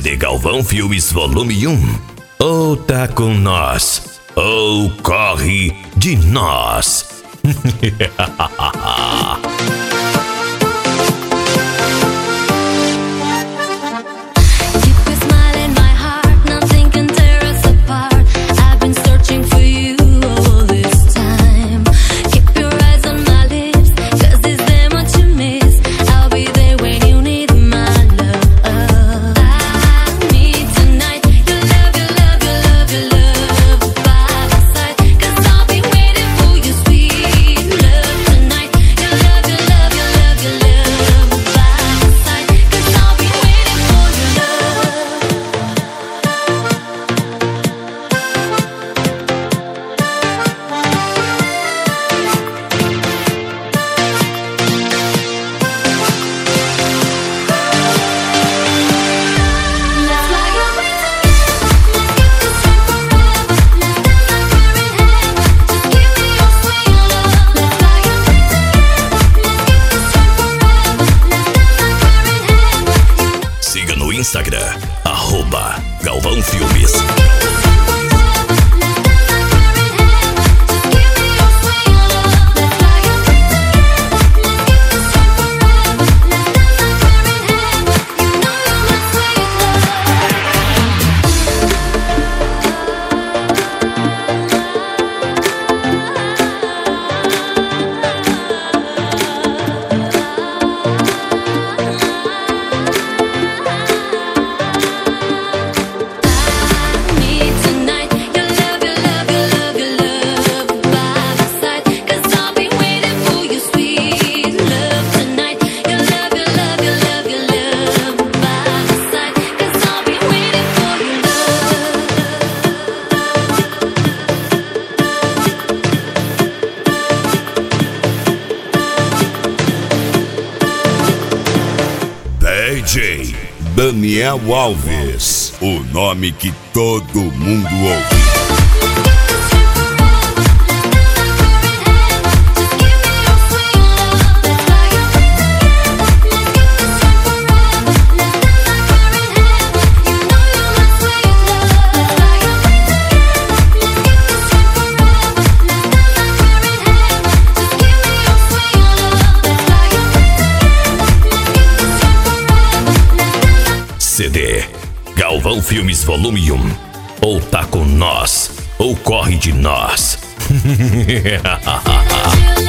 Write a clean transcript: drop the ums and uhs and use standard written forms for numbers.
CD Galvão Filmes Volume 1. Ou tá com nós, ou corre de nós. Instagram, @Galvão Filmes. DJ Daniel Alves, o nome que todo mundo ouve. CD Galvão Filmes Volume 1. Ou tá com nós, ou corre de nós.